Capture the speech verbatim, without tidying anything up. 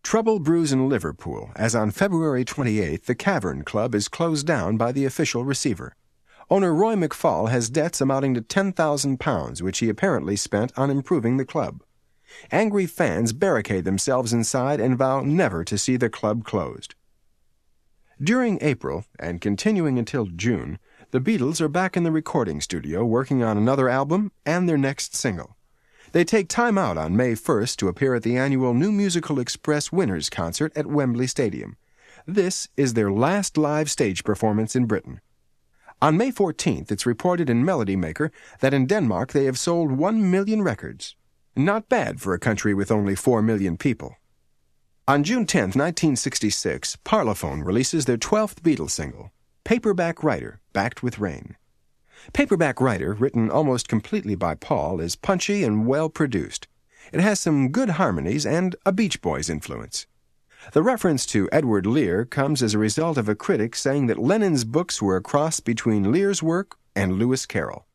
Trouble brews in Liverpool, as on February twenty-eighth the Cavern Club is closed down by the official receiver. Owner Roy McFall has debts amounting to ten thousand pounds, which he apparently spent on improving the club. Angry fans barricade themselves inside and vow never to see the club closed. During April, and continuing until June, the Beatles are back in the recording studio working on another album and their next single. They take time out on May first to appear at the annual New Musical Express Winners Concert at Wembley Stadium. This is their last live stage performance in Britain. On May fourteenth, it's reported in Melody Maker that in Denmark they have sold one million records. Not bad for a country with only four million people. On June tenth, nineteen sixty-six, Parlophone releases their twelfth Beatles single, Paperback Writer, Backed with Rain. Paperback Writer, written almost completely by Paul, is punchy and well-produced. It has some good harmonies and a Beach Boys influence. The reference to Edward Lear comes as a result of a critic saying that Lennon's books were a cross between Lear's work and Lewis Carroll.